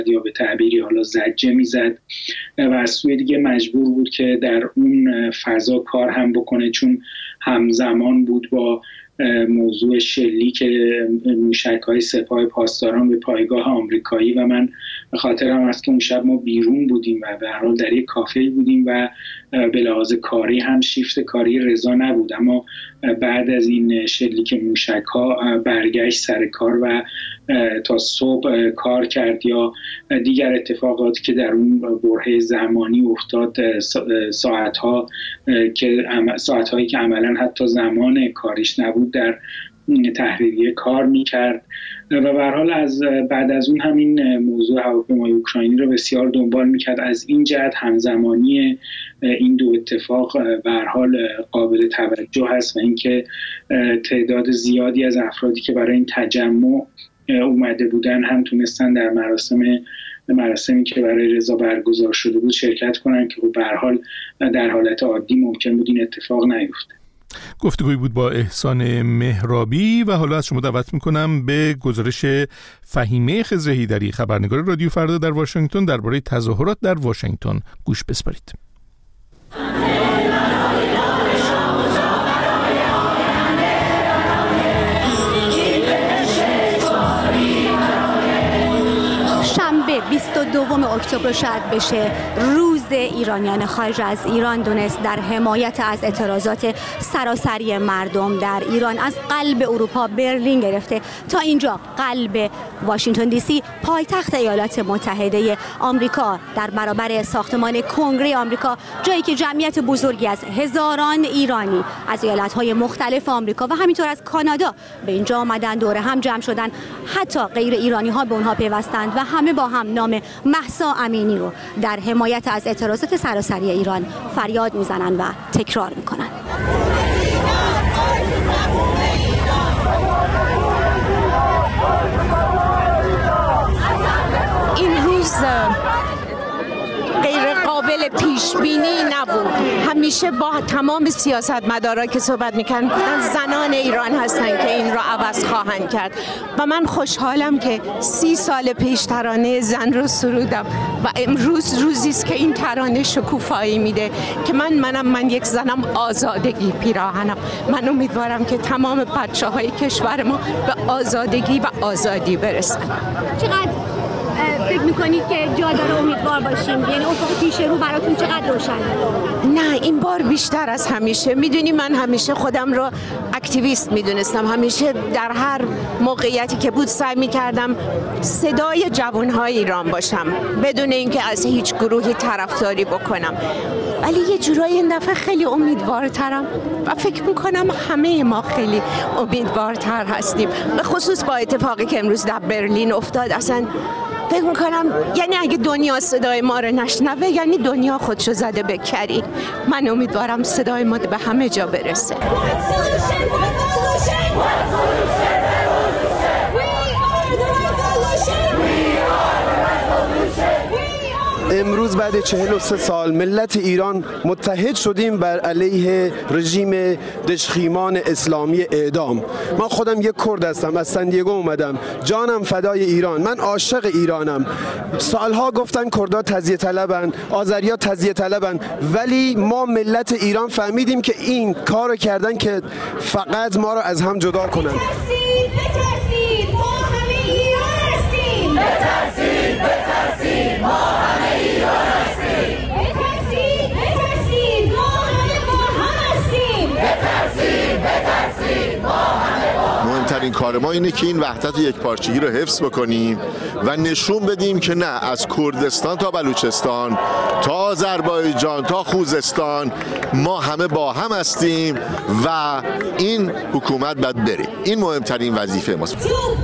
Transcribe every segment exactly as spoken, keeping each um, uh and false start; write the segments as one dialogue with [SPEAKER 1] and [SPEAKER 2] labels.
[SPEAKER 1] یا به تعبیری حالا زجه میزد و از سوی دیگه مجبور بود که در اون فضا کار هم بکنه، چون همزمان بود با موضوع شلیک موشک‌های سپاه پاسداران به پایگاه آمریکایی و من به خاطرم هست که اون شب ما بیرون بودیم و به هر حال در یک کافه بودیم و به لحاظ کاری هم شیفت کاری رضا نبود، اما بعد از این شلیک موشک‌ها برگشت سر کار و تا صبح کار کرد یا دیگر اتفاقاتی که در اون برهه زمانی افتاد، ساعت‌ها که ساعت‌هایی که عملاً حتی زمان کاریش نبود در تحریریه کار می‌کرد و به هر حال از بعد از اون همین موضوع هواپیمای اوکراینی رو بسیار دنبال می‌کرد. از این جهت همزمانی این دو اتفاق به هر حال قابل توجه هست و اینکه تعداد زیادی از افرادی که برای این تجمع اومده بودن هم تونستن در مراسم مراسمی که برای رضا برگزار شده بود شرکت کنن که به هر حال در حالت عادی ممکن بود این اتفاق نیفته.
[SPEAKER 2] گفتگویی بود با احسان مهرابی و حالا از شما دعوت میکنم به گزارش فهیمه خضر حیدری، خبرنگار رادیو فردا در واشنگتن، درباره تظاهرات در واشنگتن گوش بسپارید.
[SPEAKER 3] بیست و دوم اکتبر شاید بشه روز ایرانیان خارج از ایران دونست در حمایت از اعتراضات سراسری مردم در ایران، از قلب اروپا برلین گرفته تا اینجا قلب واشنگتن دی سی، پایتخت ایالات متحده آمریکا، در برابر ساختمان کنگره آمریکا، جایی که جمعیت بزرگی از هزاران ایرانی از ایالت‌های مختلف آمریکا و همینطور از کانادا به اینجا آمدن، دور هم جمع شدن، حتی غیر ایرانی‌ها به اونها پیوستند و همه با هم نام مهسا امینی رو در حمایت از اعتراضات سراسری ایران فریاد میزنن و تکرار میکنن.
[SPEAKER 4] این روز غیر قابل پیش بینی نبود. همیشه با تمام سیاستمدارا که صحبت میکنن زنان ایران هستن که این رو عوض خواهند کرد و من خوشحالم که سی سال پیش ترانه زن رو سرودم و امروز روزی است که این ترانه شکوفایی میده که من منم من یک زنم، آزادگی پیراهنم. من امیدوارم که تمام بچه‌های کشور ما به آزادگی و آزادی برسن.
[SPEAKER 3] چقدر فکر میکنید که جا داره امیدوار باشیم؟ یعنی افق پیش رو براتون چقدر روشنه؟
[SPEAKER 4] نه، این بار بیشتر از همیشه. میدونی من همیشه خودم رو اکتیویست میدونستم، همیشه در هر موقعیتی که بود سعی میکردم صدای جوانهای ایران باشم بدون اینکه از هیچ گروهی طرفداری بکنم، ولی یه جورایی این دفعه خیلی امیدوارترم و فکر میکنم همه ما خیلی امیدوارتر هستیم، به خصوص با اتفاقی که امروز در برلین افتاد. اصلا فکر میکنم یعنی اگه دنیا صدای ما رو نشنوه یعنی دنیا خودشو زده به کری. من امیدوارم صدای ما به همه جا برسه.
[SPEAKER 5] امروز بعد چهل و سه سال ملت ایران متحد شدیم بر علیه رژیم دژخیمان اسلامی اعدام. من خودم یک کرد هستم، از سندیگو اومدم، جانم فدای ایران، من عاشق ایرانم. سالها گفتن کردها تزیه طلبن، آذریا تزیه طلبن، ولی ما ملت ایران فهمیدیم که این کارو کردن که فقط ما رو از هم جدا کنن.
[SPEAKER 6] بترسید، بترسید، ما همه ایران هستیم. بترسید، بترسید، ما همه ایران هستیم. بترسید، بترسید، ما همه با هم هستیم. بترسید، بترسید، ما همه با هم.
[SPEAKER 7] مهمترین کار ما اینه که این وحدت و یکپارچگی رو حفظ بکنیم و نشون بدیم که نه، از کردستان تا بلوچستان تا آذربایجان تا خوزستان ما همه با هم هستیم و این حکومت باید بره. این مهمترین وظیفه ماست.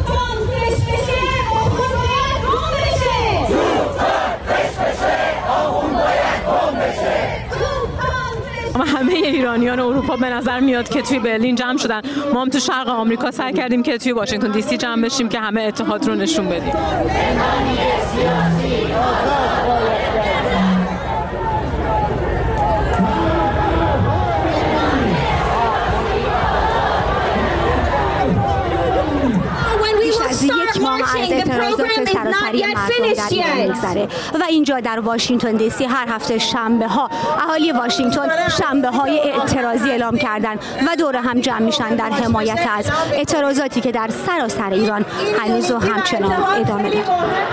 [SPEAKER 8] ما همه ایرانیان اروپا به نظر میاد که توی برلین جمع شدن. ما هم تو شرق آمریکا سعی کردیم که توی واشنگتن دی سی جمع بشیم که همه اتحاد رو نشون بدیم.
[SPEAKER 3] بیش از یک ماه از اعتراضات سراسری مردم در ایران میگذره و اینجا در واشنگتن دی سی هر هفته شنبه ها اهالی واشنگتن شنبه های اعتراضی اعلام کردن و دور هم جمع میشن در حمایت از اعتراضاتی که در سراسر ایران هنوز و همچنان ادامه داره.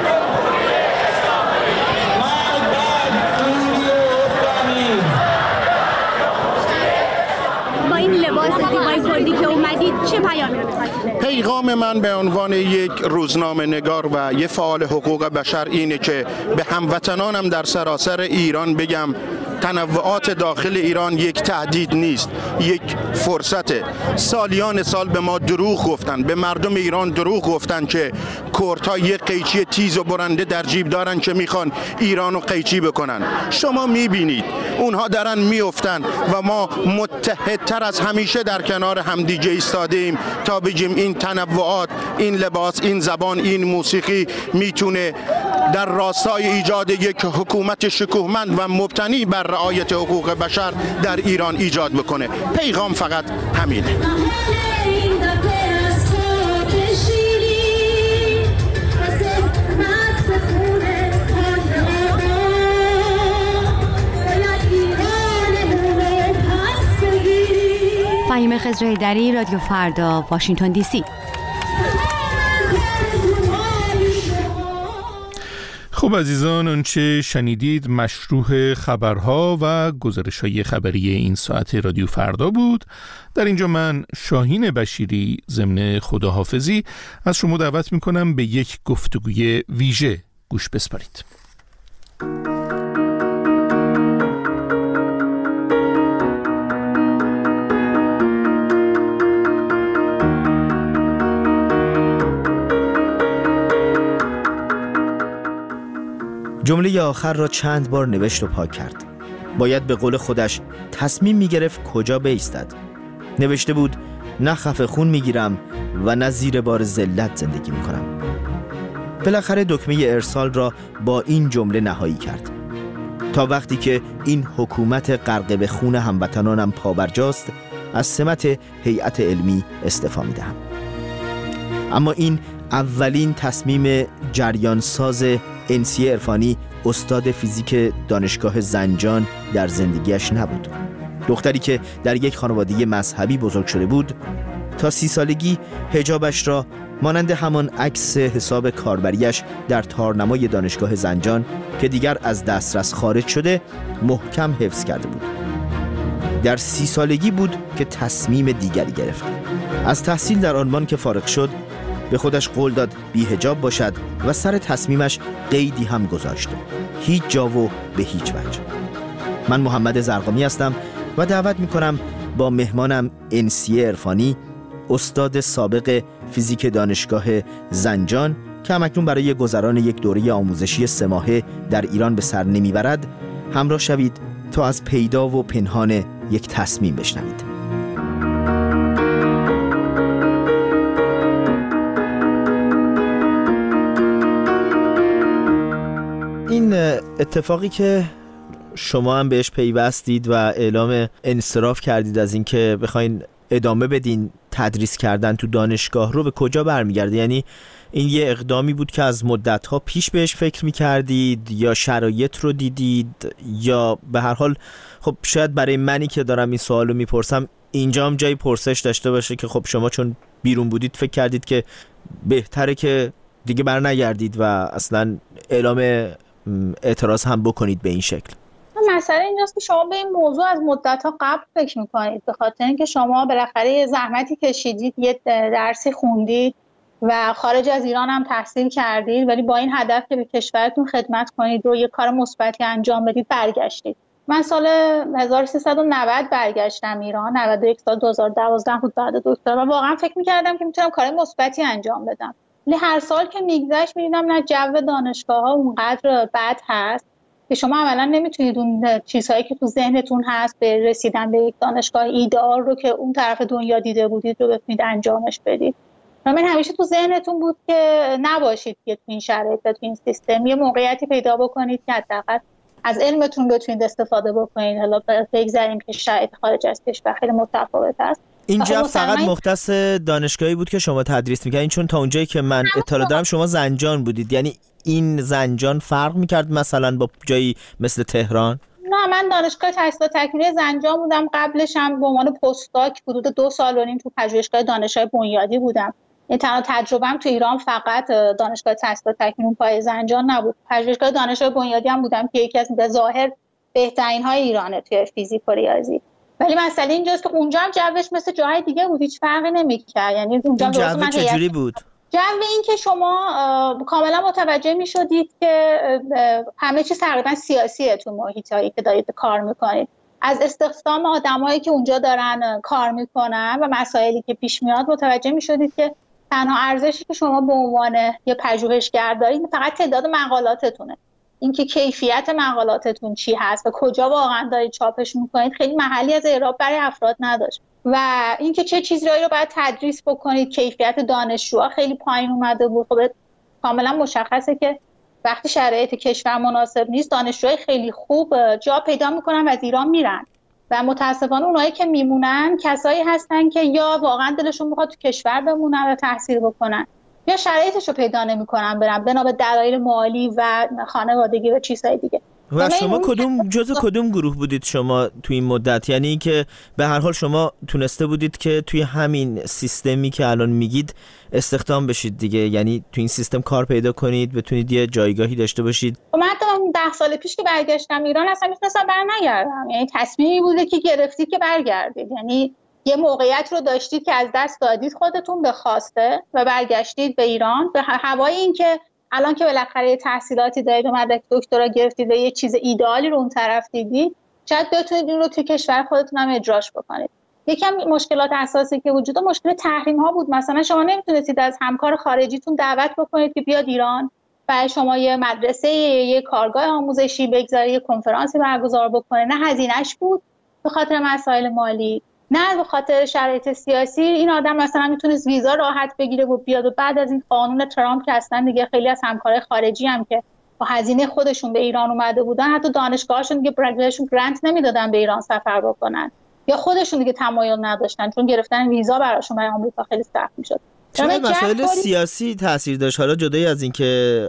[SPEAKER 3] با این لباس زیبای کردی که اومدید چه پیامی رو می‌خواید؟
[SPEAKER 9] پیغام من به عنوان یک روزنامه نگار و یک فعال حقوق بشر اینه که به هموطنانم در سراسر ایران بگم تنوعات داخل ایران یک تهدید نیست، یک فرصته. سالیان سال به ما دروغ گفتن، به مردم ایران دروغ گفتن که کردها یک قیچی تیز و برنده در جیب دارن که میخوان ایرانو قیچی بکنن. شما میبینید اونها دارن میافتن و ما متحدتر از همیشه در کنار همدیگه ایستادیم تا بگیم این تنوعات، این لباس، این زبان، این موسیقی میتونه در راستای ایجاد یک حکومت شکوهمند و مبتنی بر رعایت حقوق بشر در ایران ایجاد بکنه. پیغام فقط همینه.
[SPEAKER 3] فهیمه خضرحیدری، رادیو فردا، واشنگتن دی سی.
[SPEAKER 2] خب عزیزان، آنچه شنیدید مشروح خبرها و گزارش‌های خبری این ساعت رادیو فردا بود. در اینجا من شاهین بشیری ضمن خداحافظی از شما دعوت می‌کنم به یک گفتگوی ویژه گوش بسپارید.
[SPEAKER 10] جمله آخر را چند بار نوشت و پاک کرد. باید به قول خودش تصمیم می‌گرفت کجا بایستد. نوشته بود نه خفه خون می‌گیرم و نه زیر بار ذلت زندگی می‌کنم. بالاخره دکمه ارسال را با این جمله نهایی کرد. تا وقتی که این حکومت غرق به خون هموطنانم پابرجاست، از سمت هیئت علمی استعفا می‌دهم. اما این اولین تصمیم جریانساز انسی عرفانی، استاد فیزیک دانشگاه زنجان، در زندگیش نبود. دختری که در یک خانواده مذهبی بزرگ شده بود، تا سی سالگی حجابش را مانند همان عکس حساب کاربریش در تارنمای دانشگاه زنجان که دیگر از دسترس خارج شده محکم حفظ کرده بود. در سی سالگی بود که تصمیم دیگری گرفت. از تحصیل در آلمان که فارغ شد، به خودش قول داد بی حجاب باشد و سر تصمیمش قیدی هم گذاشت: هیچ جا و به هیچ وجه. من محمد زرقامی هستم و دعوت میکنم با مهمانم انسی عرفانی، استاد سابق فیزیک دانشگاه زنجان که همکنون برای گذران یک دوره آموزشی سه ماهه در ایران به سر نمیبرد، همراه شوید تا از پیدا و پنهان یک تصمیم بشنوید. این اتفاقی که شما هم بهش پیوستید و اعلام انصراف کردید از اینکه بخواین ادامه بدین تدریس کردن تو دانشگاه رو، به کجا برمیگرده؟ یعنی این یه اقدامی بود که از مدت‌ها پیش بهش فکر می‌کردید یا شرایط رو دیدید، یا به هر حال خب شاید برای منی که دارم این سوالو میپرسم اینجا هم جای پرسش داشته باشه که خب شما چون بیرون بودید فکر کردید که بهتره که دیگه بر نگردید و اصلا اعلام اعتراض هم بکنید به این شکل.
[SPEAKER 11] مسئله اینجاست که شما به این موضوع از مدت‌ها قبل فکر می‌کنید، به خاطر اینکه شما بالاخره زحمتی کشیدید، یه درسی خوندید و خارج از ایران هم تحصیل کردید، ولی با این هدف که به کشورتون خدمت کنید و یه کار مثبتی انجام بدید برگشتید. من سال هزار و سیصد و نود برگشتم ایران، نود و یک سال دو هزار و دوازده بود بعد دکترا، و واقعا فکر می‌کردم که میتونم کار مثبتی انجام بدم. ولی هر سال که میگذشت می‌دیدم نه جو دانشگاه‌ها اونقدر بد هست که شما عملا نمیتونید اون چیزهایی که تو ذهنتون هست به رسیدن به یک دانشگاه ایدئال رو که اون طرف دنیا دیده بودید رو بتونید انجامش بدید. من همیشه تو ذهنتون بود که نباشید که تو این شرایط و تو این سیستم یه موقعیتی پیدا بکنید که حداقل از علمتون بتونید استفاده بکنید. حالا بگذاریم که شرایط خارج از کشور خیلی متفاوت است.
[SPEAKER 10] این جو فقط مختص دانشگاهی بود که شما تدریس می‌کردین؟ چون تا اونجایی که من اطلاع دارم شما زنجان بودید، یعنی این زنجان فرق میکرد مثلا با جایی مثل تهران؟
[SPEAKER 11] نه، من دانشگاه تحصیلات تکمیلی زنجان بودم. قبلش هم به عنوان پست‌داک حدود دو سال و نیم تو پژوهشگاه دانشگاه بنیادی بودم. این تنها تجربه‌ام تو ایران فقط دانشگاه تحصیلات تکمیلی پای زنجان نبود. پژوهشگاه دانشگاه بنیادی هم بودم که یکی از به ظاهر بهترین‌های ایرانه توی فیزیک و ریاضی. ولی مسئله اینجاست که اونجا هم جوش مثل جاهای دیگه بود، هیچ فرقی نمی‌کرد. یعنی اونجا
[SPEAKER 10] جو چجوری بود؟
[SPEAKER 11] جو این که شما کاملا متوجه می‌شدید که همه چیز تقریبا سیاسیه تو محیطایی که دارید کار می‌کنید. از استخدام آدمایی که اونجا دارن کار می‌کنن و مسائلی که پیش میاد متوجه می‌شدید که تنها ارزشی که شما به عنوان یه پژوهشگر دارید فقط تعداد مقالاتتونه. اینکه کیفیت مقالاتتون چی هست و کجا واقعا دارید چاپش میکنید خیلی محلی از اعراب برای افراد نداشت. و اینکه چه چیزایی رو باید تدریس بکنید، کیفیت دانشجوها خیلی پایین اومده بود. خب کاملا مشخصه که وقتی شرایط کشور مناسب نیست دانشجوهای خیلی خوب جا پیدا میکنن و از ایران میرن و متاسفانه اونایی که میمونن کسایی هستن که یا واقعا دلشون میخواد تو کشور بمونن و تحصیل بکنن یا شرایطش رو پیدا نمیکنن برن بنا به دلایل مالی و خانوادگی و چیزهای دیگه.
[SPEAKER 10] و شما کدوم جزء کدوم گروه بودید شما تو این مدت؟ یعنی اینکه به هر حال شما تونسته بودید که توی همین سیستمی که الان میگید استخدام بشید دیگه، یعنی تو این سیستم کار پیدا کنید، بتونید یه جایگاهی داشته باشید.
[SPEAKER 11] من تا ده سال پیش که برگشتم ایران اصلا میتونستم برنگردم، یعنی تصمیمی بوده که گرفتید که برگردید، یعنی یه موقعیت رو داشتید که از دست دادید خودتون به خواسته و برگشتید به ایران به هوای این که الان که بالاخره تحصیلاتی دارید و مدرک دکترا گرفتید و یه چیز ایدئالی رو اون طرف دیدید شاید بتونید این رو توی کشور خودتون هم اجراش بکنید. یکم مشکلات اساسی که وجود داشت مشکل تحریم ها بود. مثلا شما نمیتونستید از همکار خارجیتون دعوت بکنید که بیاد ایران برای شما یه مدرسه یه کارگاه آموزشی بگذاره، یه کنفرانسی برگزار بکنه. نه هزینه‌اش بود به خاطر مسائل مالی، نه به خاطر شرایط سیاسی. این آدم مثلا میتونست ویزا راحت بگیره و بیاد و بعد از این قانون ترامپ که اصلا دیگه خیلی از همکارای خارجی هم که با هزینه خودشون به ایران اومده بودن حتی دانشگاهشون دیگه بهشون گرانت نمیدادن به ایران سفر بکنن یا خودشون دیگه تمایل نداشتن چون گرفتن ویزا براشون برای آمریکا خیلی سخت میشد.
[SPEAKER 10] چرا مسائل سیاسی تاثیر داشت؟ حالا جدای از اینکه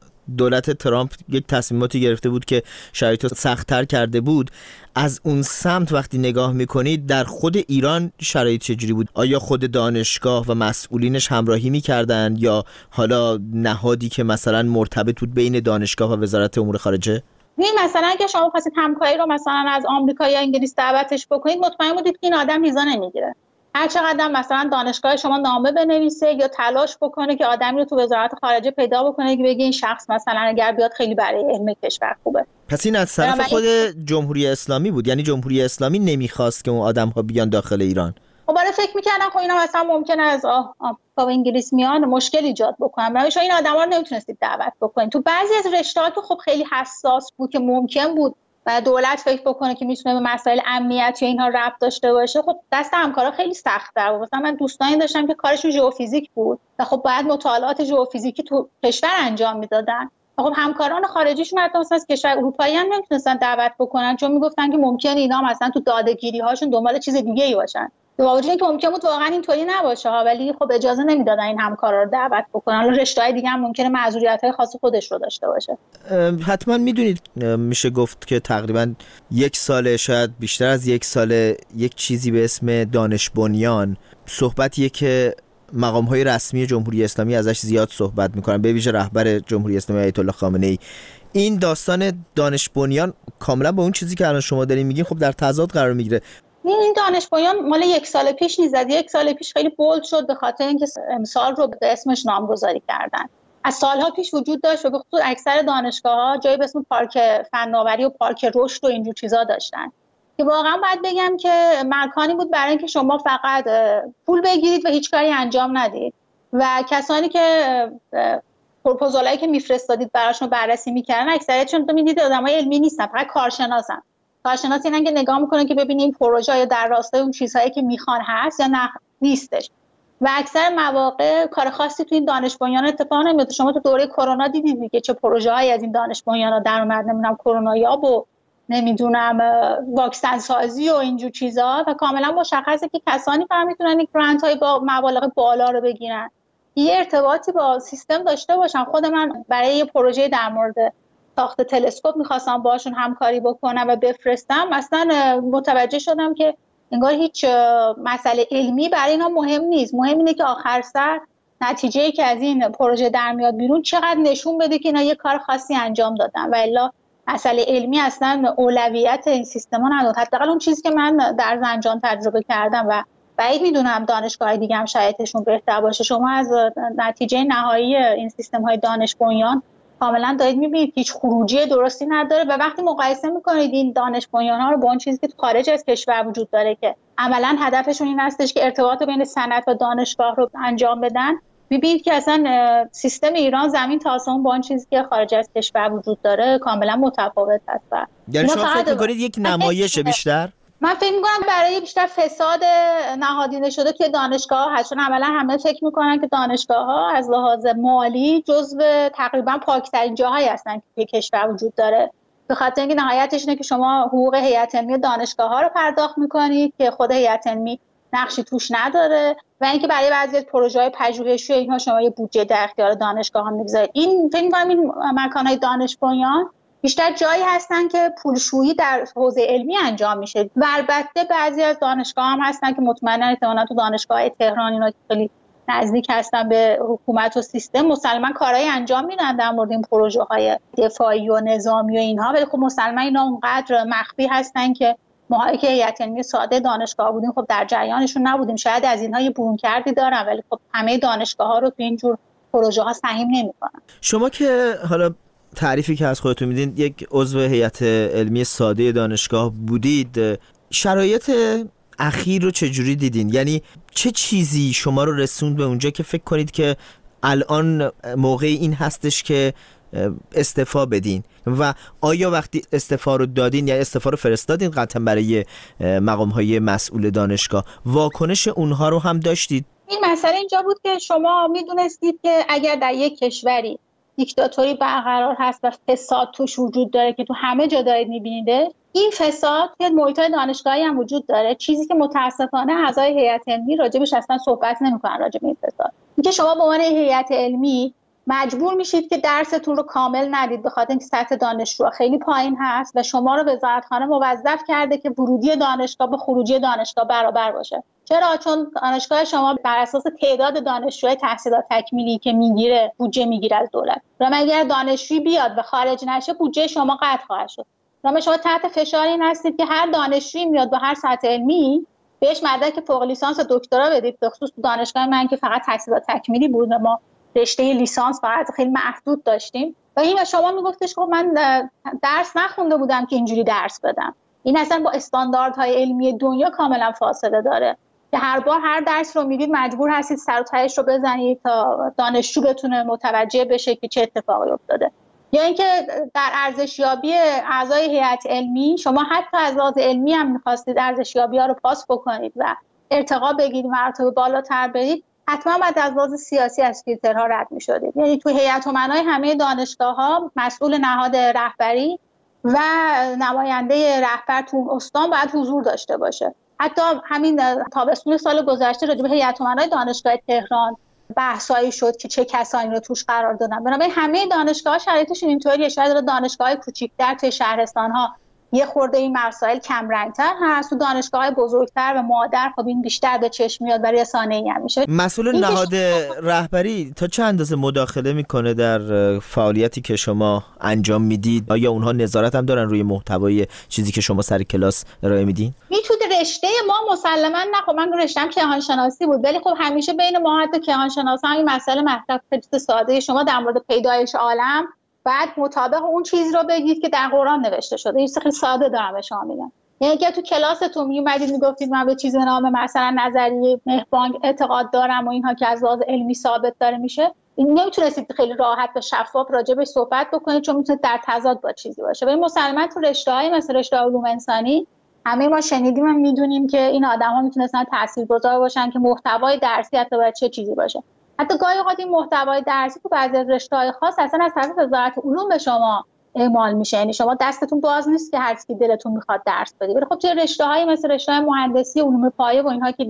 [SPEAKER 10] دولت ترامپ یک تصمیماتی گرفته بود که شرایط رو سخت‌تر کرده بود، از اون سمت وقتی نگاه میکنید در خود ایران شرایط چجوری بود؟ آیا خود دانشگاه و مسئولینش همراهی میکردن یا حالا نهادی که مثلا مرتبط بود بین دانشگاه و وزارت امور خارجه؟
[SPEAKER 11] این مثلا اگه شما خواستید همکاری رو مثلا از آمریکا یا انگلیس دعوتش بکنید مطمئن بودید که این آدم ویزا نمیگیره. هر چقدر مثلا دانشگاه شما نامه بنویسه یا تلاش بکنه که آدمی رو تو وزارت خارجه پیدا بکنه که بگه این شخص مثلا اگر بیاد خیلی برای علم کشور خوبه.
[SPEAKER 10] پس این از طرف خود جمهوری اسلامی بود، یعنی جمهوری اسلامی نمیخواست که اون آدم‌ها بیان داخل ایران.
[SPEAKER 11] خب برای فکر می‌کردن خب اینا مثلا ممکنه از آمریکا و انگلیس میان مشکل ایجاد بکنن. برای این آدما رو نمیتونستید دعوت بکنید. تو بعضی از رشته‌ها که خب خیلی حساس بود که ممکن بود و دولت فکر بکنه که میتونه به مسائل امنیتی اینها ربط داشته باشه، خب دست همکارا خیلی سخت‌تر بود. مثلا من دوستانی داشتم که کارشون ژئوفیزیک بود و خب باید مطالعات ژئوفیزیکی تو کشور انجام میدادن. خب همکاران خارجیشون حتی مثلا از کشور اروپایی هم نمیتونستن دعوت بکنن چون میگفتن که ممکنه اینا مثلا تو داده‌گیری هاشون دنبال چیز دیگه‌ای باشن. با وجود اینکه ممکن بود واقعا اینطوری نباشه ها، ولی خب اجازه نمیدادن این همکارا رو دعوت بکنن. حالا رشته‌های دیگه هم ممکنه معذوریت‌های خاص خودش رو داشته باشه.
[SPEAKER 10] حتما میدونید میشه گفت که تقریبا یک سال شاید بیشتر از یک سال یک چیزی به اسم دانش بنیان صحبتیه که مقام‌های رسمی جمهوری اسلامی ازش زیاد صحبت میکنن، به ویژه رهبر جمهوری اسلامی آیت الله خامنه‌ای. این داستان دانش بنیان کاملا با اون چیزی که الان شما دارین میگین خب در تضاد قرار میگیره.
[SPEAKER 11] این دانش بنیان مال یک سال پیش نیست، یک سال پیش خیلی بولد شد به خاطر اینکه امسال رو به اسمش نامگذاری کردن. از سالها پیش وجود داشت و به خصوص اکثر دانشگاه‌ها جایی به اسم پارک فناوری و پارک رشد و اینجور چیزا داشتن که واقعا باید بگم که مکانی بود برای اینکه شما فقط پول بگیرید و هیچ کاری انجام ندید و کسانی که پروپوزالایی که میفرستادید براشون بررسی میکردن اکثریتشون تو میدید آدمای علمی نیستن، فقط کارشناسن. کارشناس اینن که نگاه میکنن که ببینیم پروژه یا در راستای اون چیزهایی که میخوان هست یا نه نیستش و اکثر مواقع کار خاصی تو این دانش بنیان اتفاق نمیفته. شما تو دوره کرونا دیدید دیگه چه پروژه‌هایی از این دانش بنیانا در اومد، نمیدونم کرونا یاب و نمیدونم واکسن سازی و اینجور چیزا و کاملا مشخصه که کسانی فقط میتونن این گرانت های با مبالغ بالا رو بگیرن یه ارتباطی با سیستم داشته باشن. خود من برای یه پروژه در مورد ساخت تلسکوپ میخواستم باشون همکاری بکنم و بفرستم، اصلا متوجه شدم که انگار هیچ مسئله علمی برای اینا مهم نیست. مهم اینه که آخر سر نتیجه‌ای که از این پروژه در میاد بیرون چقدر نشون بده که اینا یه کار خاصی انجام دادن و الا مسئله علمی اصلا اولویت این سیستما نداره. حداقل اون چیزی که من در زنجان تجربه کردم و بعید میدونم دانشگاه‌های دیگه هم شرایطشون بهتر باشه. شما از نتیجه نهایی این سیستم‌های دانش بنیان کاملا دارید می‌بینید هیچ خروجی درستی نداره و وقتی مقایسه می‌کنید این دانش بنیان‌ها رو با اون چیزی که تو خارج از کشور وجود داره که عملاً هدفشون این هستش که ارتباط بین صنعت و دانشگاه رو انجام بدن، می‌بینید که اصلا سیستم ایران زمین تا آسمون با اون چیزی که خارج از کشور وجود داره کاملا متفاوت هست.
[SPEAKER 10] یعنی شما فکر می‌کنید یک نمایش بیشتر؟
[SPEAKER 11] من فکر می‌کنم برای بیشتر فساد نهادینه شده توی دانشگاه هست، چون عملا همه فکر می‌کنن که دانشگاه‌ها از لحاظ مالی جزو تقریبا پاک‌ترین جاهایی هستن که توی کشور وجود داره، به خاطر اینکه نهایتش اینه که شما حقوق هیئت علمی دانشگاه‌ها رو پرداخت می‌کنید که خود هیئت علمی نقشی توش نداره و اینکه برای بعضی از پروژه‌های پژوهشی اینها شما یه بودجه در اختیار دانشگاه‌ها می‌گذارید. این فکر می‌کنم این مکان‌های دانش بنیان بیشتر جایی هستن که پولشویی در حوزه علمی انجام میشه و البته بعضی از دانشگاه هم هستن که مطمئنا احتمالاً تو دانشگاه تهران اینا که خیلی نزدیک هستن به حکومت و سیستم مسلماً کارهای انجام میدن در مورد این پروژه‌های دفاعی و نظامی و اینها، ولی خب مسلماً اینا اونقدر مخفی هستن که ما که هیئت علمی ساده دانشگاه بودیم خب در جریانشون نبودیم. شاید از اینها یه برون کردی دارن ولی خب همه دانشگاه‌ها رو تو این جور پروژه‌ها سهم نمی‌کنن.
[SPEAKER 10] شما که حالا تعریفی که از خودتون میدین یک عضو هیئت علمی ساده دانشگاه بودید، شرایط اخیر رو چجوری دیدین؟ یعنی چه چیزی شما رو رسوند به اونجا که فکر کنید که الان موقع این هستش که استعفا بدین و آیا وقتی استعفا رو دادین یا استعفا رو فرستادین قطعا برای مقام‌های مسئول دانشگاه واکنش اونها رو هم داشتید؟
[SPEAKER 11] این مسئله اینجا بود که شما میدونستید که اگر در یک کشوری دیکتاتوری برقرار هست و فساد توش وجود داره که تو همه جا دارید میبینیده، این فساد که محیط‌های دانشگاهی هم وجود داره، چیزی که متاسفانه اعضای هیئت علمی راجبش اصلا صحبت نمی‌کنن راجب این فساد. اینکه شما به عنوان هیئت علمی مجبور میشید که درستون رو کامل ندید به خاطر اینکه سطح دانشجو خیلی پایین هست و شما رو وزارتخانه موظف کرده که ورودی دانشگاه با خروجی دانشگاه برابر باشه. چرا؟ چون دانشگاه شما بر اساس تعداد دانشجوهای تحصیلات تکمیلی که میگیره بودجه میگیره از دولت. و اگر دانشجویی بیاد و خارج نشه بودجه شما قطع خواهد شد. و شما تحت فشار این هستید که هر دانشجویی میاد با هر سطح علمی بهش مدرک فوق لیسانس و دکترا بدید. به خصوص دانشگاه من که فقط تحصیلات تکمیلی بود و ما رشته لیسانس فقط خیلی محدود داشتیم و این و شما میگفتش که من درس نخونده بودم که اینجوری درس بدم. این اصلا با استانداردهای علمی دنیا کاملا فاصله داره که هر بار هر درس رو میدید مجبور هستید سر و تهش رو بزنید تا دانشجو بتونه متوجه بشه که چه اتفاقی افتاده. یا اینکه در ارزشیابی اعضای هیئت علمی شما حتی از لحاظ علمی هم می‌خواستید ارزشیابی‌ها رو پاس بکنید و ارتقا بگیرید، مرتبه بالاتر برید، حتما بعد از لحاظ سیاسی از فیلترها رد می‌شدید. یعنی تو هیئت امنای همه دانشگاه‌ها مسئول نهاد رهبری و نماینده رهبر تو اون استان باید حضور داشته باشه. حتی همین تابستون سال گذشته راجع به هیئت امنای دانشگاه تهران بحثایی شد که چه کسانی رو توش قرار دادن. بنابراین همه دانشگاه‌ها شرایطشون اینطوریه. شاید دانشگاه‌های کوچیک‌تر توی شهرستان‌ها یه خورده این مسائل کم رنگ‌تر هست، تو دانشگاه‌های بزرگتر و مادر خب این بیشتر به چشم میاد برای رسانه‌ای هم میشه.
[SPEAKER 10] مسئول نهاد رهبری تا چه اندازه مداخله میکنه در فعالیتی که شما انجام میدید؟ آیا اونها نظارت هم دارن روی محتوای چیزی که شما سر کلاس ارائه میدین؟
[SPEAKER 11] میتونه رشته ما مسلماً نه، خب من رشته‌ام کیهان شناسی بود، ولی خب همیشه بین ما حتی کیهان شناسا این مسئله مطرح خیلی ساده شما در مورد پیدایش عالم بعد مطابق اون چیز رو بگید که در قرآن نوشته شده. این خیلی ساده دارم به شما میگم. یعنی اگه تو کلاستون میومدید میگفتید من به چیز به نام مثلا نظریه مهربانگ اعتقاد دارم و اینها که از لحاظ علمی ثابت داره میشه، این نمیتونستید خیلی راحت و شفاف راجبش صحبت بکنید چون میتونه در تضاد با چیزی باشه. ولی مسلماً تو رشته‌های مثل رشته علوم انسانی همه ما شنیدیم و میدونیم که این آدم‌ها میتونستن تاثیرگذار باشن که محتوای درسی حتی باید چه چیزی باشه. حتی گاهی اوقات این محتوای درسی تو بعضی از رشته‌های خاص اصلا از طرف وزارت علوم به شما اعمال میشه. یعنی شما دستتون باز نیست که هر چیزی دلتون میخواد درس بدید. ولی خب چه رشته‌هایی مثل رشته مهندسی، علوم پایه و اینها که دیگه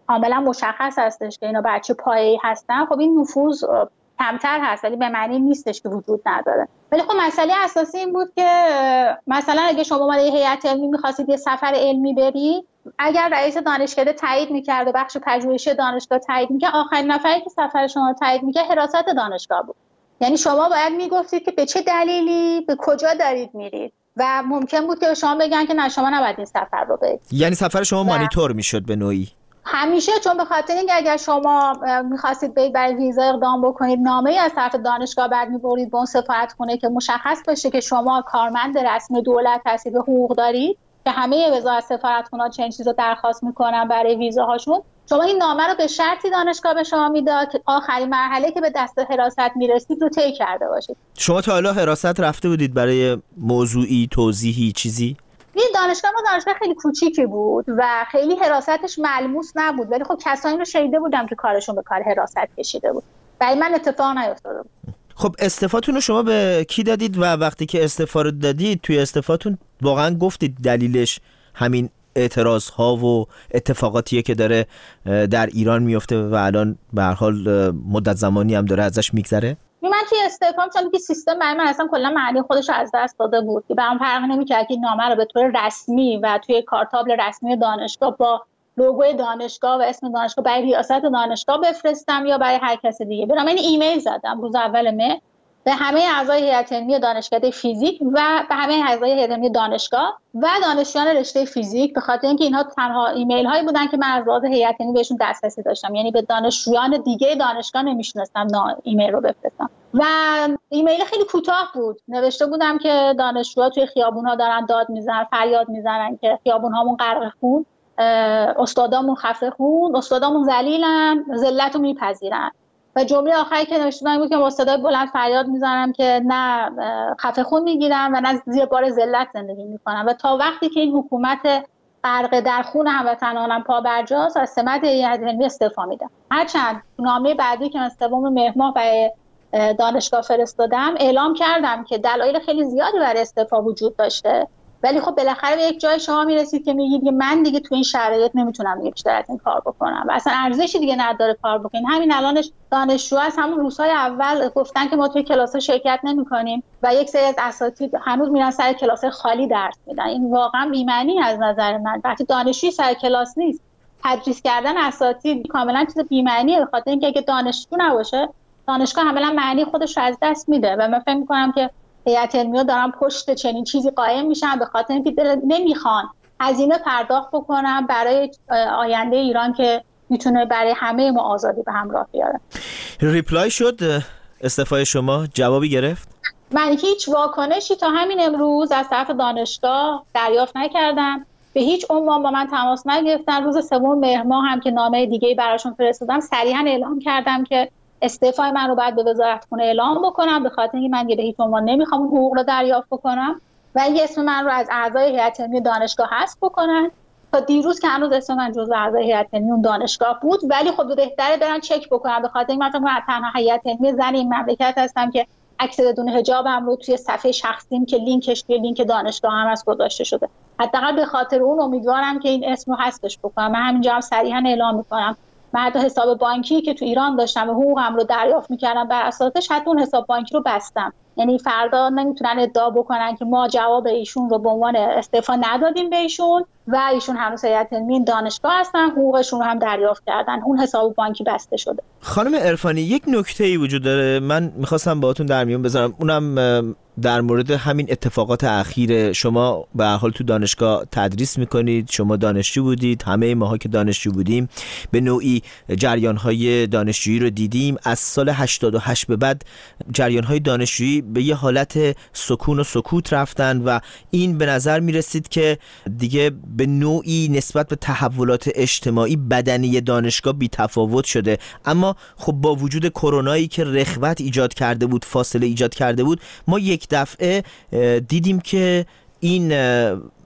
[SPEAKER 11] کاملا مشخص هستش که اینا بچه پایه‌ای هستن، خب این نفوذ کمتر هست، ولی به معنی نیستش که وجود نداره. ولی خب مسئله اساسی این بود که مثلا اگه شما با یه هیئت علمی می‌خواستید یه سفر علمی برید، اگر رئیس دانشکده تایید می‌کرد و بخش پژوهشی دانشگاه تایید می‌کرد، آخرین نفری که سفر شما رو تایید می‌کرد حراست دانشگاه بود. یعنی شما باید میگفتید که به چه دلیلی به کجا دارید میرید و ممکن بود که شما بگن که نه شما نباید این سفر رو برید.
[SPEAKER 10] یعنی سفر شما مانیتور میشد به نوعی
[SPEAKER 11] همیشه، چون به خاطر اینکه اگر شما می‌خواستید برید برای ویزا اقدام بکنید، نامه‌ای از طرف دانشگاه بعد می‌برید به اون سفارتخونه که مشخص بشه که شما کارمند رسمی دولت هستید و حقوق دارید، که همه وزارت سفارتخونه‌ها چنین چیزو درخواست می‌کنن برای ویزاهاشون. شما این نامه رو به شرطی دانشگاه به شما میداد که آخرین مرحله که به دست حراست میرسید رو طی کرده باشید.
[SPEAKER 10] شما تا حالا حراست رفته بودید برای موضوعی، توضیحی، چیزی؟
[SPEAKER 11] این دانشگاه ما دانشگاه خیلی کوچیکی بود و خیلی حراستش ملموس نبود، ولی خب کسایی رو شنیده بودم که کارشون به کار حراست کشیده بود. برای من اتفاق نیفتاده بود.
[SPEAKER 10] خب استعفاتون رو شما به کی دادید و وقتی که استعفا رو دادید توی استعفاتون واقعا گفتید دلیلش همین اعتراض ها و اتفاقاتیه که داره در ایران میفته و الان به هر حال مدت زمانی هم داره ازش میگذره؟
[SPEAKER 11] من توی استعفام چون که سیستم برای من اصلا کلا معنی خودش از دست داده بود که برام فرق نمی‌کرد که نامه رو به طور رسمی و توی کارتابل رسمی دانشگاه با لوگوی دانشگاه و اسم دانشگاه برای ریاست دانشگاه بفرستم یا برای هر کس دیگه. برام این ایمیل زدم روز اول مه به همه اعضای هیئت علمی دانشکده فیزیک و به همه اعضای هیئت علمی دانشگاه و دانشجویان رشته فیزیک، به خاطر اینکه اینها تنها ایمیل هایی بودن که من از لحاظ هیئت علمی بهشون دسترسی داشتم، یعنی به دانشجویان دیگه دانشگاه نمیشونستم ایمیل رو بفرستم. و ایمیل خیلی کوتاه بود، نوشته بودم که دانشجوها توی خیابون‌ها دارن داد میزنن، فریاد میزنن که خیابون‌هامون غرق خون، استادامون خفه خون، استادامون ذلیلن، ذلت رو میپذیرن. و جمله آخری که نوشته بودم بود که با صدای بلند فریاد میزنم که نه خفه خون میگیرم و نه زیر بار ذلت زندگی میکنم و تا وقتی که این حکومت غرق در خون هموطنانم پا برجاست از سمت هیئت علمی استعفا میدم. هرچند نامه بعدی که من سوم مهر ماه برای دانشگاه فرستادم اعلام کردم که دلایل خیلی زیادی برای استعفا وجود داشته، ولی خب بالاخره به یک جای شما میرسید که میگید که من دیگه تو این شرایط نمیتونم دیگه بیشتر از این کار بکنم و اصلا ارزشی دیگه نداره کار بکنین. همین الانش دانشجو از همون روزهای اول گفتن که ما توی کلاس‌ها شرکت نمی‌کنیم و یک سری از اساتید هنوز میرن سر کلاس‌های خالی درس میدن. این واقعا بی‌معنی از نظر من. وقتی دانشجوی سر کلاس نیست، تدریس کردن اساتید کاملا چیز بی‌معنیه، به خاطر اینکه اگه دانشجو نباشه دانشگاه کاملا معنی خودش رو از دست میده و من فکر می‌کنم که هیئت علمی دارن پشت چنین چیزی قائم میشن به خاطر اینکه نمیخوان هزینه پرداخت بکنن برای آینده ایران که میتونه برای همه ما آزادی به همراه بیاره.
[SPEAKER 10] ریپلای شد استعفای شما؟ جوابی گرفت؟
[SPEAKER 11] من هیچ واکنشی تا همین امروز از طرف دانشگاه دریافت نکردم، به هیچ عنوان با من تماس نگرفتن. روز سوم مهر ماه هم که نامه دیگه‌ای براشون فرستادم صریحا اعلام کردم که استعفای من رو باید به وزارتخونه اعلام بکنم به خاطر اینکه من به هیچ عنوان نمیخوام حقوق رو دریافت بکنم و این اسم من رو از اعضای هیئت علمی دانشگاه حذف بکنن. تا دیروز که هنوز اسم من جزو اعضای هیئت علمی اون دانشگاه بود، ولی خب بهتره برن چک بکنن به خاطر اینکه من تنها هیئت علمی زن این مملکت هستم که عکس بدون حجابم رو توی صفحه شخصیم که لینکش توی لینک دانشگاه هم از گذاشته شده. حداقل به خاطر اون امیدوارم که این اسم رو حذفش بکنم. من همینجا هم صریحا اعلام میکنم من حتی حساب بانکی که تو ایران داشتم و حقوقم رو دریافت میکردم بر اساسش حتی اون حساب بانکی رو بستم. یعنی فردا نمیتونن ادعا بکنن که ما جواب ایشون رو به عنوان استعفا ندادیم به ایشون و ایشون هنوز هیئت علمی دانشگاه هستن، حقوقشون رو هم دریافت کردن، اون حساب بانکی بسته شده.
[SPEAKER 10] خانم عرفانی، یک نکته‌ای وجود داره من میخواستم باهاتون در میون بذارم، اونم در مورد همین اتفاقات اخیر. شما به هر حال تو دانشگاه تدریس میکنید، شما دانشجو بودید، همه ماها که دانشجو بودیم به نوعی جریان‌های دانشجویی رو دیدیم. از سال هشتاد و هشت به بعد جریان‌های دانشجویی به یه حالت سکون و سکوت رفتن و این به نظر میرسید که دیگه به نوعی نسبت به تحولات اجتماعی بدنی دانشگاه بی تفاوت شده. اما خب با وجود کرونایی که رخوت ایجاد کرده بود، فاصله ایجاد کرده بود، ما یک دفعه دیدیم که این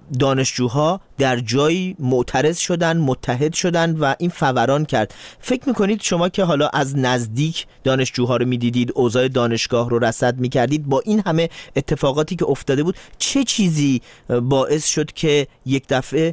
[SPEAKER 10] دانشجوها در جایی معترض شدن، متحد شدن و این فوران کرد. فکر میکنید شما که حالا از نزدیک دانشجوها رو میدیدید، اوضاع دانشگاه رو رصد میکردید، با این همه اتفاقاتی که افتاده بود چه چیزی باعث شد که یک دفعه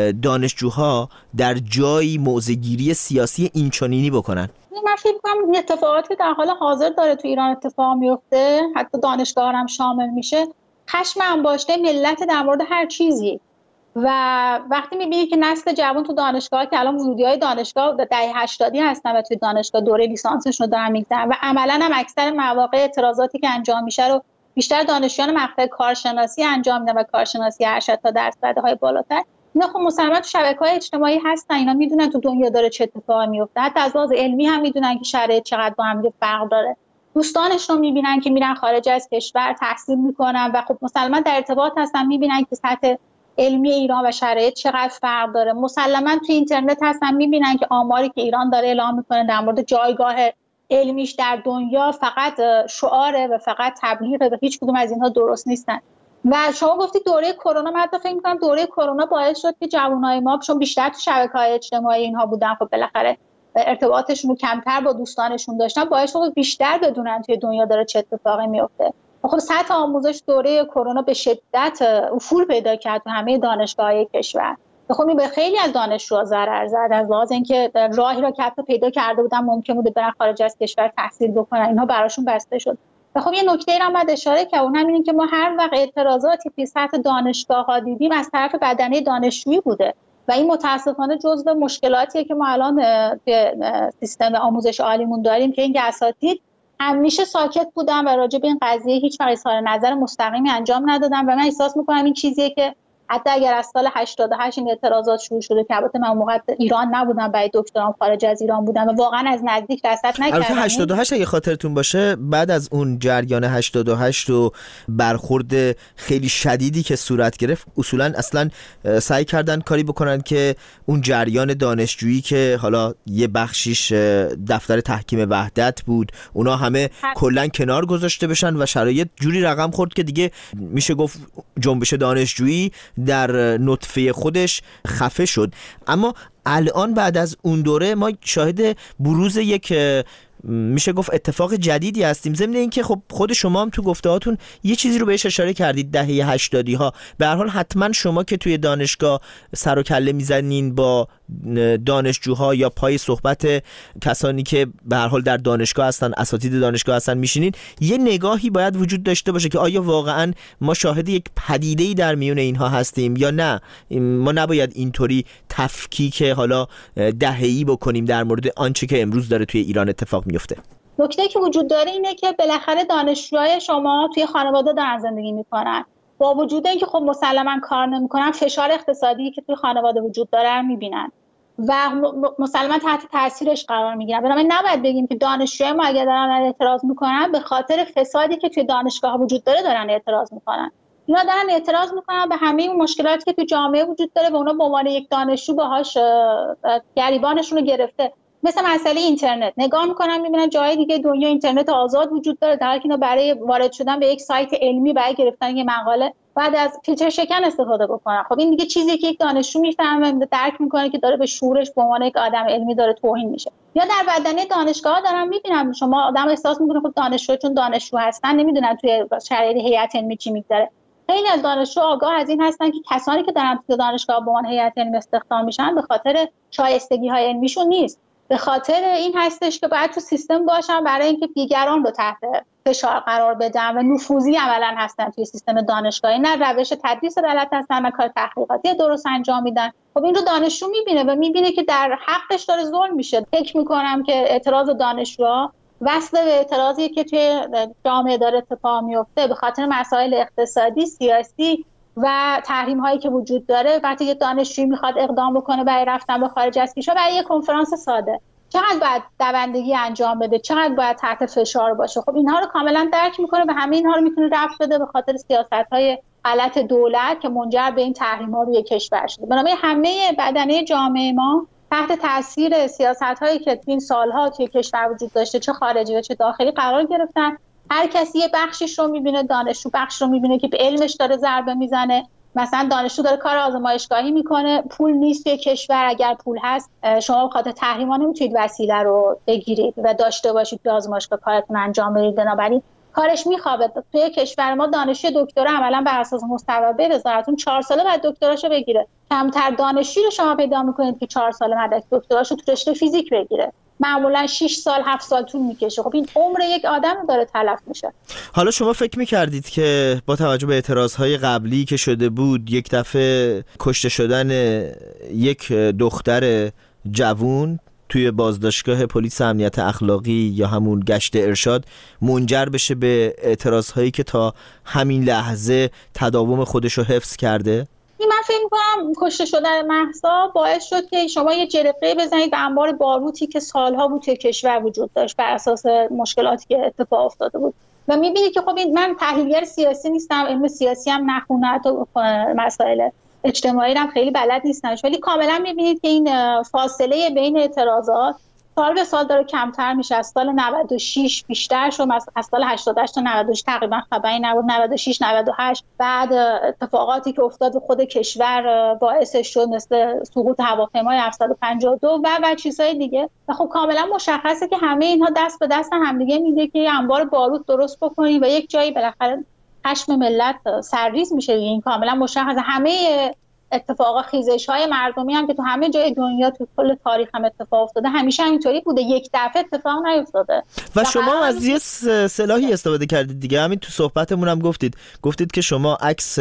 [SPEAKER 10] دانشجوها در جایی موضع‌گیری سیاسی اینچنینی بکنن؟
[SPEAKER 11] من فکر می‌کنم اتفاقاتی در حال حاضر داره تو ایران اتفاق میفته، حتی دانشگاه هم شامل میشه، خشم انباشته ملت در مورد هر چیزی. و وقتی میبینید که نسل جوان تو دانشگاه که الان ورودی‌های دانشگاه دهه هشتادی هستن و توی دانشگاه دوره لیسانسشون رو دارن میگذرن و عملاً هم اکثر مواقع اعتراضاتی که انجام میشه رو بیشتر دانشجویان مقطع کارشناسی انجام میدن و کارشناسی ارشد تا درس رده‌های بالاتر. اینا خب مسلماً تو شبکه‌های اجتماعی هستن، اینا میدونن تو دنیا داره چه اتفاقی میفته، حتی از لحاظ علمی هم میدونن که شرایط چقدر با هم فرق داره. دوستانشون میبینن که میرن خارج از کشور تحصیل میکنن و خب مسلماً در ارتباط هستن، میبینن که سطح علمی ایران و شرایط چقدر فرق داره. مسلماً تو اینترنت هستن میبینن که آماری که ایران داره اعلام میکنه در مورد جایگاه علمیش در دنیا فقط شعاره و فقط تبلیغه و هیچ کدوم از اینها درست نیستن. و شما گفتید دوره کرونا، من حتی فکر می‌کنم دوره کرونا باعث شد که جوانای ما چون بیشتر تو شبکه‌های اجتماعی اینها بودن، خب بالاخره ارتباطشون رو کمتر با دوستانشون داشتن، باعث شد بیشتر بدونن توی دنیا داره چه اتفاقی میفته. خب سطح آموزش دوره کرونا به شدت افول پیدا کرد تو همه دانشگاه‌های کشور. خب این به خیلی از دانشجوها ضرر زد، از لحاظ اینکه راهی را که پیدا کرده بودن ممکن بود برن خارج از کشور تحصیل بکنن، اینها براشون بسته شد. و خب یه نکته ای رو هم باید اشاره کرد، اونم اینه که ما هر وقت اعتراضاتی توی سطح دانشگاه‌ها دیدیم از طرف بدنه دانشجویی بوده و این متاسفانه جزو مشکلاتیه که ما الان توی سیستم آموزش عالیمون داریم که این اساتید همیشه ساکت بودن و راجع به این قضیه هیچ وقت اظهار نظر مستقیمی انجام ندادن و من احساس می‌کنم این چیزیه که حتی اگر از سال هشتاد و هشت این اعتراضات شروع شده که البته من موقع ایران نبودم، برای دکترام خارج از ایران بودم و واقعا از نزدیک رصد نکردم.
[SPEAKER 10] البته هشتاد و هشت اگه خاطرتون باشه بعد از اون جریان هشتاد و هشت و برخورد خیلی شدیدی که صورت گرفت، اصولا اصلا سعی کردن کاری بکنن که اون جریان دانشجویی که حالا یه بخشیش دفتر تحکیم وحدت بود، اونا همه کلا کنار گذاشته بشن و شرایط جوری رقم خورد که دیگه میشه گفت جنبش دانشجویی در نطفه خودش خفه شد. اما الان بعد از اون دوره ما شاهد بروز یک میشه گفت اتفاق جدیدی هستیم، ضمن اینکه خب خود شما هم تو گفتهاتون یه چیزی رو بهش اشاره کردید، دهه هشتادی ها. به هر حال حتما شما که توی دانشگاه سر و کله میزنین با دانشجوها یا پای صحبت کسانی که به هر حال در دانشگاه هستن، اساتید دانشگاه هستن میشینین، یه نگاهی باید وجود داشته باشه که آیا واقعا ما شاهد یک پدیده‌ای در میون اینها هستیم یا نه. ما نباید اینطوری تفکیک حالا دهه‌ای بکنیم در مورد آنچه که امروز داره توی ایران اتفاق میفته.
[SPEAKER 11] نکته که وجود داره اینه که بالاخره دانشجوهای شما توی خانواده دارن زندگی میکنن، با وجود اینکه خب مسلما کار نمیکنن، فشار اقتصادی که توی خانواده وجود داره رو میبینن و مسلما تحت تاثیرش قرار میگیرن. بنابراین نباید بگیم که دانشجوهای ما اگه دارن اعتراض میکنن به خاطر فسادی که توی دانشگاه وجود داره دارن اعتراض میکنن. اینا دارن اعتراض میکنن به همه اون مشکلاتی که توی جامعه وجود داره و اونا به عنوان یک دانشجو باهاش گریبانشون رو گرفته. مثل مسئله اینترنت، نگاه میکنن میبینن جای دیگه دنیا اینترنت آزاد وجود داره، در حالی که اینا برای وارد شدن به یک سایت علمی، برای گرفتن یه مقاله بعد از فیلتر شکن استفاده بکنن. خب این دیگه چیزیه که یک دانشجو میفهمه، درک میکنه که داره به شعورش به عنوان یک آدم علمی داره توهین میشه. یا در بدنه دانشگاه دارن میبینن شما آدم احساس میکنه خب دانشجو چون دانشجو هستن نمیدونن توی شرایط هیئت علمی چی میگذره. خیلی از دانشجو آگاه از این هستن که کسانی که دارن توی دانشگاه به عنوان هیئت علمی استخدام میشن به خاطر شایستگی‌های علمیشون نیست، به خاطر این هستش که باید تو سیستم باشن برای اینکه دیگران رو تحت فشار قرار بدن و نفوذی عملاً هستن توی سیستم دانشگاهی، نه روش تدریس بلد هستن، نه کار تحقیقاتی درست انجام میدن. خب این رو دانشجو میبینه و میبینه که در حقش داره ظلم میشه. فکر میکنم که اعتراض دانشجوها وصل به اعتراضی که توی جامعه داره اتفاق میفته به خاطر مسائل اقتصادی، سیاسی و تحریم هایی که وجود داره. وقتی یه دانشجویی میخواد اقدام بکنه برای رفتن به خارج از کشور، برای یه کنفرانس ساده چقدر باید دوندگی انجام بده، چقدر باید تحت فشار باشه، خب اینها رو کاملا درک میکنه و همه اینها رو میتونه رفع بده به خاطر سیاست‌های غلط دولت که منجر به این تحریم‌ها روی کشور شده. بنابراین همه بدنه جامعه ما تحت تاثیر سیاست‌هایی که این سالها توی کشور وجود داشته، چه خارجی و چه داخلی، قرار گرفتن. هر کسی یه بخشیش رو میبینه، دانشجو بخش رو میبینه که به علمش داره ضربه میزنه، مثلا دانشجو داره کار آزمایشگاهی میکنه، پول نیست توی کشور، اگر پول هست شما به خاطر تحریما نمیتونید وسیله رو بگیرید و داشته باشید توی آزمایشگاه کارتون انجام بدید، بنابراین کارش میخوابه. توی کشور ما دانشجو دکترا عملا بر اساس مصوبه وزارتون چهار ساله بعد دکتراشو بگیره. کمتر دانشجویی رو شما پیدا میکنید که چهار ساله مدرک دکتراشو تو رشته فیزیک بگیره. معمولا شش سال هفت سال طول میکشه. خب این عمر یک آدم داره تلف میشه.
[SPEAKER 10] حالا شما فکر میکردید که با توجه به اعتراضهای قبلی که شده بود یک دفعه کشته شدن یک دختر جوون توی بازداشتگاه پلیس امنیت اخلاقی یا همون گشت ارشاد منجر بشه به اعتراضهایی که تا همین لحظه تداوم خودش رو حفظ کرده؟
[SPEAKER 11] من فکر می‌کنم کشته شدن مهسا باعث شد که شما یه جرقه بزنید به انبار باروتی که سالها بود توی کشور وجود داشت بر اساس مشکلاتی که اتفاق افتاده بود و می‌بینید که خب من تحلیلگر سیاسی نیستم، علم سیاسی هم نخونم، تو مسائل اجتماعی هم خیلی بلد نیستم، ولی کاملا می‌بینید که این فاصله بین اعتراضات سال به سال داره کمتر میشه. از سال نود و شش بیشتر شد، از سال هشتاد و هشت تا نود و شش تقریبا خبری نبود، نود و شش نود و هشت بعد اتفاقاتی که افتاد خود کشور باعث شد مثل سقوط هواپیمای هفتصد و پنجاه و دو و و چیزهای دیگه و خب کاملا مشخصه که همه اینها دست به دست همدیگه میده که انبار باروت درست بکنی و یک جایی بالاخره خشم ملت سرریز میشه. این کاملا مشخصه. همه اتفاق خیزش‌های مردمی هم که تو همه جای دنیا تو کل تاریخ هم اتفاق افتاده همیشه همینطوری بوده، یک دفعه اتفاق نیفتاده.
[SPEAKER 10] و شما از یه اصطلاحی استفاده کردید دیگه، همین تو صحبتمون هم گفتید گفتید که شما عکس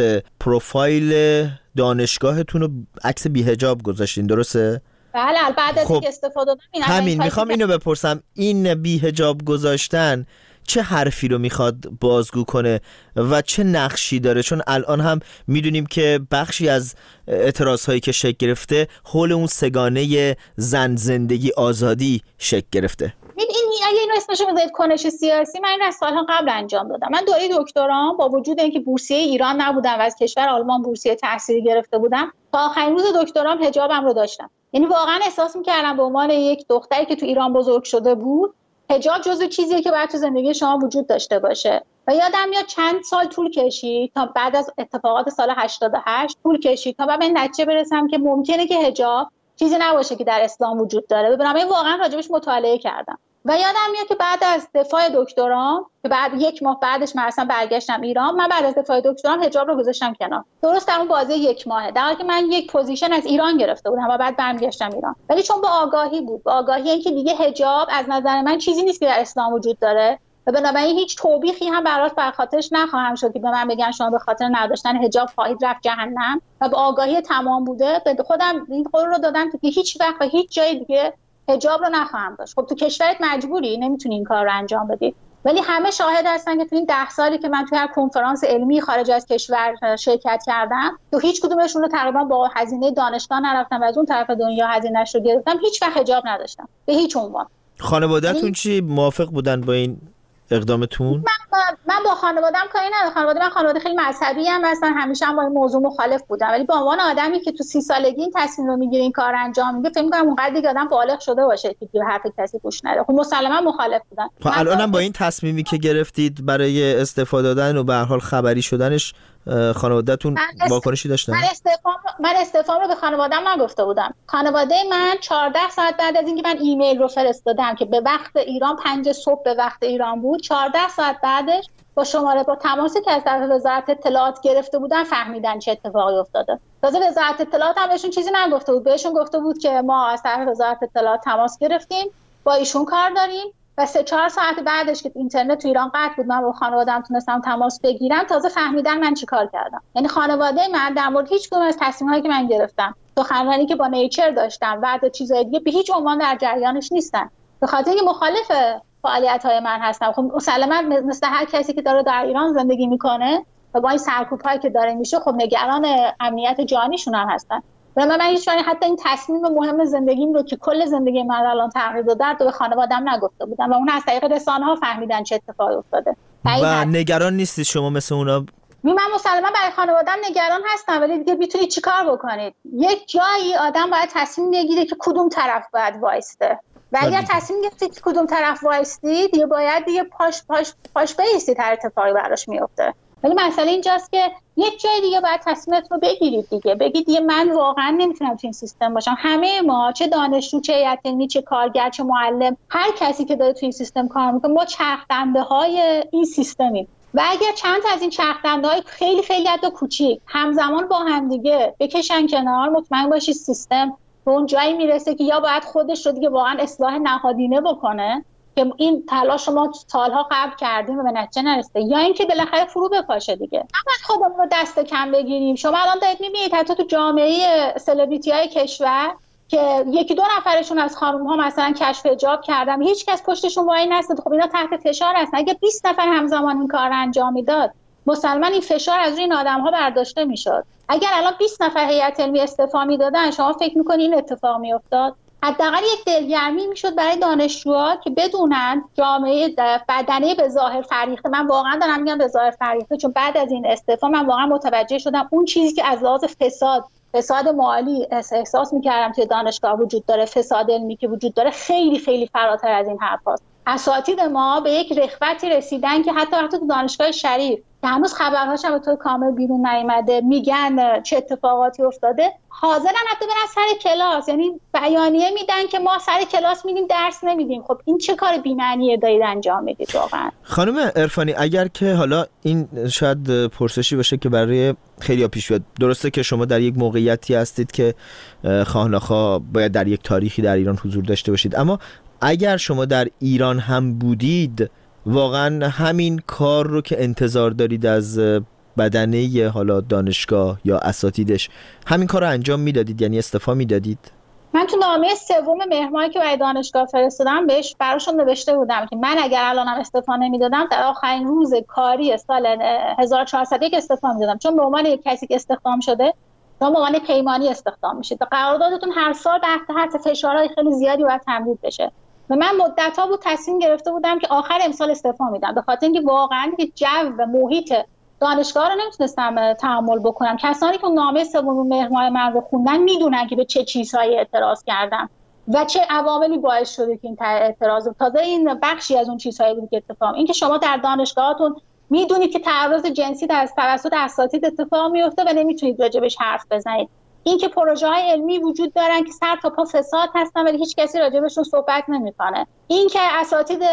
[SPEAKER 10] پروفایل دانشگاهتون رو عکس بی‌حجاب گذاشتین، درسته؟
[SPEAKER 11] بله، بعد از
[SPEAKER 10] خب
[SPEAKER 11] اینکه استفاده دادم
[SPEAKER 10] همین میخوام اینو بپرسم، این بی‌حجاب گذاشتن چه حرفی رو میخواد بازگو کنه و چه نقشی داره؟ چون الان هم میدونیم که بخشی از اعتراضهایی که شکل گرفته حول اون سگانه زن زندگی آزادی شکل گرفته.
[SPEAKER 11] این اگه اینو اسمشو بذارید کنش سیاسی، من این از سالها قبل انجام دادم. من دوره دکترام با وجود اینکه بورسیه ایران نبودم و از کشور آلمان بورسیه تحصیلی گرفته بودم، تا آخرین روز دکترام حجابم رو داشتم. یعنی واقعا احساس می‌کردم به عنوان یک دختری که تو ایران بزرگ شده بود، حجاب جزو چیزیه که باید تو زندگی شما وجود داشته باشه. و یادم میاد چند سال طول کشید تا بعد از اتفاقات سال هشتاد و هشت طول کشید تا به این نتیجه برسم که ممکنه که حجاب چیزی نباشه که در اسلام وجود داره. ببینم واقعا راجبش مطالعه کردم و یادم میاد که بعد از دفاع دکترام که بعد یک ماه بعدش من اصلا برگشتم ایران، من بعد از دفاع دکترام حجاب رو گذاشتم کنار. درست در اون بازه یک ماهه، در حالی که من یک پوزیشن از ایران گرفته بودم و بعد برمیگشتم ایران، ولی چون با آگاهی بود، با آگاهی اینکه دیگه حجاب از نظر من چیزی نیست که در اسلام وجود داره و بنابراین هیچ توبیخی هم براش بر خاطرش نخواهم شد که به من بگن شما به خاطر نداشتن حجاب خواهید رفت جهنم، و با آگاهی تمام بوده به خودم این قول رو دادم که هیچ وقت و هیچ جای دیگه حجاب رو نخواهم داشت. خب تو کشورت مجبوری، نمیتونی این کار رو انجام بدی، ولی همه شاهد هستن که تو این ده سالی که من توی هر کنفرانس علمی خارج از کشور شرکت کردم، تو هیچ کدومشون رو تقریبا با هزینه دانشگاه نرفتم و از اون طرف دنیا هزینه‌اش رو گرفتم، هیچ وقت حجاب نداشتم به هیچ عنوان.
[SPEAKER 10] خانواده‌تون چی موافق بودن با این اقدامتون؟
[SPEAKER 11] من با, من با خانواده‌ام کاری ندارم. خانواده من خانواده خیلی مذهبی ام، مثلا همیشه هم با این موضوع مخالف بودم، ولی به عنوان آدمی که تو سی سالگی این تصمیم رو میگیره این کار انجام میده، فکر می‌کنم اونقدر دیگه آدم بالغ شده باشه که به حرف کسی گوش نده. خب مسلماً مخالف بودم.
[SPEAKER 10] خب الانم با این تصمیمی که گرفتید برای استفاده دادن و به هر حال خبری شدنش، خانواده‌تون واکنشی داشتن؟
[SPEAKER 11] من استفام من استفام رو به خانواده‌ام نگفته بودم. خانواده من چهارده ساعت بعد از اینکه من ایمیل رو فرستادم که به وقت ایران پنج صبح به وقت ایران بود، چهارده ساعت بعدش با شماره با تماسی که از طرف وزارت اطلاعات گرفته بودن فهمیدن چه اتفاقی افتاده. تازه وزارت اطلاعات هم بهشون چیزی نگفته بود، بهشون گفته بود که ما از طرف وزارت اطلاعات تماس گرفتیم، با ایشون کار داریم، و سه چهار ساعت بعدش که اینترنت تو ایران قطع بود، من با خانواده‌ام تونستم تماس بگیرم، تازه فهمیدن من چی کار کردم. یعنی خانواده من در مورد هیچ کدوم از تصمیم‌هایی که من گرفتم، سخنرانی که با نیچر داشتم و چیزای دیگه، به هیچ عنوان در جریانش نیستن، به خاطر اینکه مخالف فعالیت‌های من هستم. خب مسلماً مثل هر کسی که داره در ایران زندگی میکنه و با این سرکوب‌هایی که داره میشه، خب نگران امنیت جانیشون هم هستن. و من هیچ وقت حتی این تصمیم مهم زندگیم رو که کل زندگی من الان تغییر داده رو به خانواده‌ام نگفته بودم و اون از طریق رسانه‌ها فهمیدن چه اتفاقی افتاده.
[SPEAKER 10] و نگران نیستید شما مثل اونا؟
[SPEAKER 11] من مسلماً برای خانواده‌ام نگران هستم، ولی دیگه میتونید چیکار بکنید؟ یک جایی آدم باید تصمیم بگیره که کدوم طرف باید وایسته، و اگر تصمیم گرفتید کدوم طرف وایستید، دیگه باید دیگه پاش پاش پاش بیستید هر اتفاقی براش میفته. ولی مسئله اینجاست که یک جای دیگه باید تصمیمت رو بگیرید دیگه، بگید دیگه من واقعا نمیتونم تو این سیستم باشم. همه ما، چه دانشجو، چه هیئت علمی، چه کارگر، چه معلم، هر کسی که داره تو این سیستم کار میکنه، ما چرخدنده های این سیستمیم و اگر چند تا از این چرخدنده های خیلی خیلی حتی کوچیک همزمان با هم دیگه بکشن کنار، مطمئن باشید سیستم به اون جایی میرسه که یا باید خودش رو دیگه واقعا اصلاح نهادینه بکنه که این تلاش ما سالها قبل کردیم و به نتیجه نرسیده، یا اینکه بالاخره فرو بپاشه دیگه. نباید خودمون رو دست کم بگیریم. شما الان دارید میبینید حتی تو جامعه سلبریتی‌های کشور که یکی دو نفرشون از خانم‌ها مثلا کشف حجاب کردن، هیچ کس پشتشون وای نستاد. خب اینا تحت فشار هستن. اگه بیست نفر همزمان این کار رو انجام میداد، مسلماً این فشار از روی این آدم‌ها برداشته میشد. اگر الان بیست نفر هیئت علمی استعفا میدادن، شما فکر می‌کنید این اتفاق میافتاد؟ حداقل یک دلگرمی میشد برای دانشجوها که بدونن جامعه بدنه به ظاهر فریخته. من واقعا دارم میگم به ظاهر فریخته، چون بعد از این استعفا من واقعا متوجه شدم اون چیزی که از لحاظ فساد فساد مالی احساس میکردم توی دانشگاه وجود داره، فساد علمی که وجود داره، خیلی خیلی فراتر از این حرف هست. اساتید ما به یک رخوتی رسیدن که حتی حتی تو دانشگاه شریف که هنوز خبرهاش هم به طور کامل بیرون نیامده، میگن چه اتفاقاتی افتاده، حاضرن حتی برن سر کلاس، یعنی بیانیه میدن که ما سر کلاس میدیم درس نمیدیم. خب این چه کار بی‌معنی دارید انجام میدید واقعا؟
[SPEAKER 10] خانم عرفانی، اگر که حالا این شاید پرسشی باشه که برای خیلی‌ها پیش بیاد، درسته که شما در یک موقعیتی هستید که خواه نخواه باید در یک تاریخی در ایران حضور داشته باشید، اما اگر شما در ایران هم بودید، واقعا همین کار رو که انتظار دارید از بدنه حالا دانشگاه یا اساتیدش، همین کار رو انجام میدادید؟ یعنی استعفا میدادید؟
[SPEAKER 11] من تو نامه سوم مهر ماهی که برای دانشگاه فرستادم بهش براشون نوشته بودم که من اگر الانم استعفا نمیدادم، در آخرین روز کاری سال هزار و چهارصد و یک استعفا میدادم، چون به عنوان یک کسی که استخدام شده شما به عنوان پیمانی استخدام میشید و قراردادتون هر سال تحت فشارهای خیلی زیادی باید تمدید بشه. و من مدت‌ها بود تصمیم گرفته بودم که آخر امسال استعفا میدم، به خاطر اینکه واقعا که جو و محیط دانشگاه رو نمیتونستم تحمل بکنم. کسانی که نامه سوم مهر ماه من رو خوندن میدونن که به چه چیزهایی اعتراض کردم و چه عواملی باعث شده که این اعتراض، تازه این بخشی از اون چیزهایی بود که اتفاق، این که شما در دانشگاهاتون میدونید که تعرض جنسی از توسط اساتید اتفاق میفته و نمیتونید راجبش حرف بزنید. این که پروژه های علمی وجود دارن که سر تا پا فساد هستن ولی هیچ کسی راجبشون صحبت نمیکنه. این که اساتید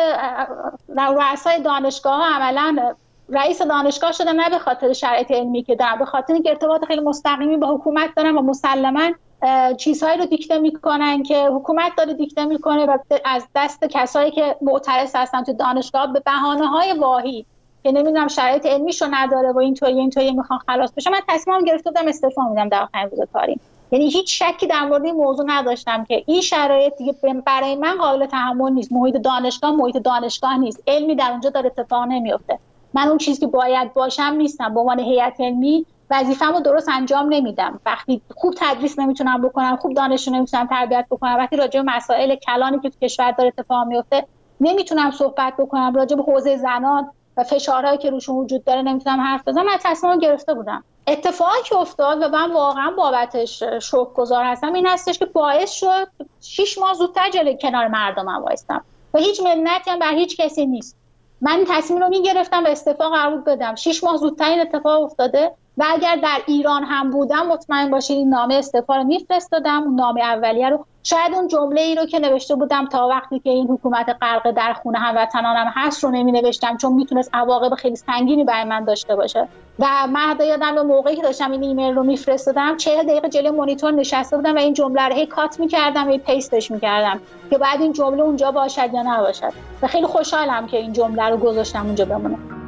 [SPEAKER 11] رؤسای دانشگاه ها عملاً رئیس دانشگاه شدن نه به خاطر شرایط علمی که دارن، به خاطر اینکه ارتباط خیلی مستقیمی با حکومت دارن و مسلماً چیزهایی رو دیکته میکنن که حکومت داره دیکته میکنه و از دست کسایی که معترض هستن تو دانشگاه به بهانه‌های واهی که نمیدونم شرایط علمیشو نداره و اینطوری اینطوری میخوان خلاص بشه. من تصمیم گرفته بودم استعفا میدم در آخرین روز کاری. یعنی هیچ شکی در مورد این موضوع نداشتم که این شرایط دیگه برای من قابل تحمل نیست. محیط دانشگاه محیط دانشگاه نیست، علمی در اونجا داره اتفاق نمیفته. من اون چیزی که باید باشم نیستم. به عنوان هیئت علمی وظیفه‌مو درست انجام نمیدم. وقتی خوب تدریس نمیتونم بکنم، خوب دانشجو نمیتونم تربیت بکنم، وقتی راجع به مسائل کلانی که تو کشور داره اتفاق میفته نمیتونم صحبت بکنم، راجع به حوزه زنان و فشارهایی که روشون وجود داره نمیتونم حرف بزنم. من تصمیم گرفته بودم. اتفاقی که افتاد و من واقعا بابتش شکرگزار هستم این هستش که باعث شد شش ماه زودتر جلوی کنار مردمم وایستم و هیچ منتی هم بر هیچ کسی نیست. من این تصمیم رو میگرفتم و استعفا قرار بدم. شش ماه زودتر این اتفاق افتاده و اگر در ایران هم بودم مطمئن باشید این نامه استعفا رو میفرستادم. اون نامه اولیه رو، شاید اون جمله ای رو که نوشته بودم تا وقتی که این حکومت غرق در خون هموطنانم هست رو نمی نوشتم، چون میتونست عواقب خیلی سنگینی برای من داشته باشه. و من یادم به موقعی که داشتم این ایمیل رو میفرستادم چهل دقیقه جلوی مانیتور نشسته بودم و این جمله رو هی کات میکردم و هی پیستش میکردم که بعد این جمله اونجا باشد یا نباشد و خیلی خوشحالم که این جمله رو گذاشتم اونجا بمونه.